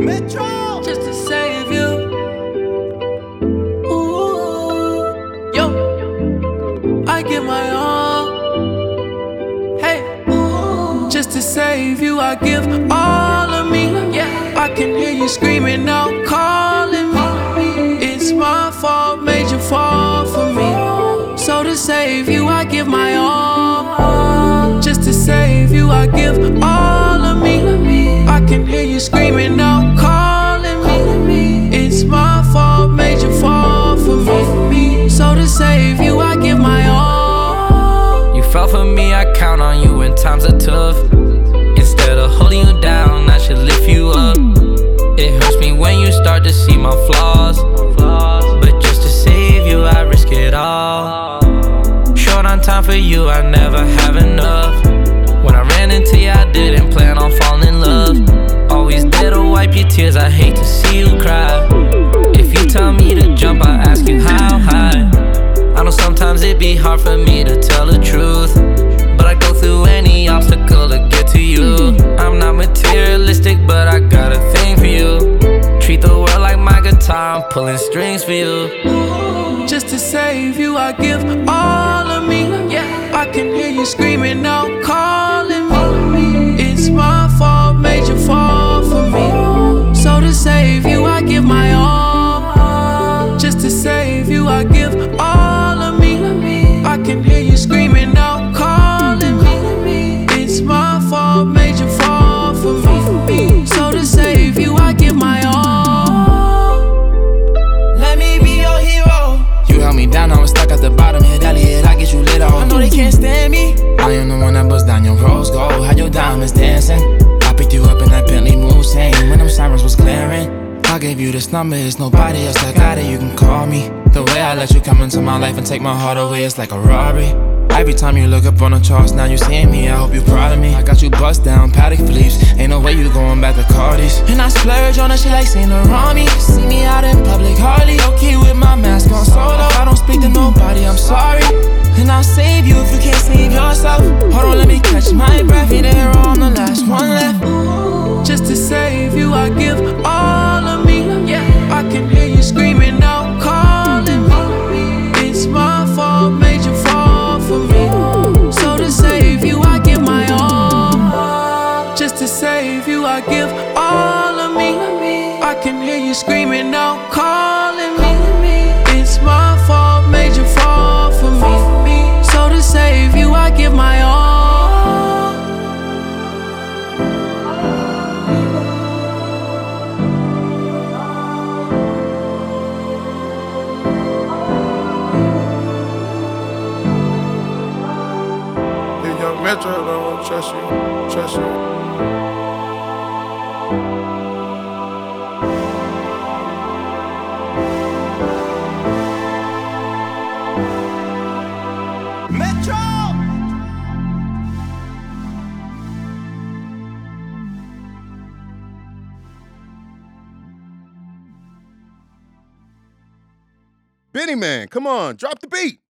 Metro, just to save you. Ooh, yo, I give my all. Hey, just to save you, I give all of me. Yeah, I can hear you screaming out, calling me. It's my fault, made you fall for me. So to save you, I give my all. Just to save you, I give all of me. I can hear you screaming out, calling me. It's my fault, made you fall for me. So to save you, I give my all. You fell for me, I count on you when times are tough. Instead of holding you down, I should lift you up. It hurts me when you start to see my flaws, but just to save you, I risk it all. Short on time for you, I never have enough. When I ran into you, I didn't plan on falling in love. Always there to wipe your tears, I hate to see you cry. If you tell me to jump, I ask you how high. I know sometimes it be hard for me to tell the truth, but I go through any obstacle to get to you. I'm not materialistic, but I got a thing for you. Treat the world like my guitar, I'm pulling strings for you. Just to save you, I give all of me. Yeah, I can hear you screaming out, calling me. It's my fault, made you fall for me. So to save you, I give my all. Just to save you, I give all of me. I can hear you screaming out, calling me. It's my fault, made you fall for me. So to save you, I give my all. let me be your hero. You held me down, I was stuck at the bottom. Hit Elliot, I get you lit off. I know they can't stand me. I am the one that bust down your rose gold. Had your diamonds dancing. I picked you up in that Bentley Mulsanne when them sirens was glaring. I gave you this number, it's nobody else that got it. You can call me. The way I let you come into my life and take my heart away, it's like a robbery. Every time you look up on the charts, now you seeing me, I hope you proud of me. I got you bust down, Patek Philippe's. Ain't no way you going back to Cardi's. And I splurge on that shit like Saint Laurent. See me out in public, hardly okay with my mask on solo. I don't speak to nobody, I'm sorry. And I'll save you if you can't save yourself. Hold on, let me catch my breath. You're there, I'm the last one left. Just to save you, I give all of me. Yeah, I can hear you screaming out, calling me. It's my fault, made you fall for me. So to save you, I give my all. Just to save you, I give all of me. I can hear you screaming out, calling me. It's my fault, made you fall for me. So to save you, I give my all. Young Metro don't trust you, trust you. Metro. Benny Man, come on, drop the beat.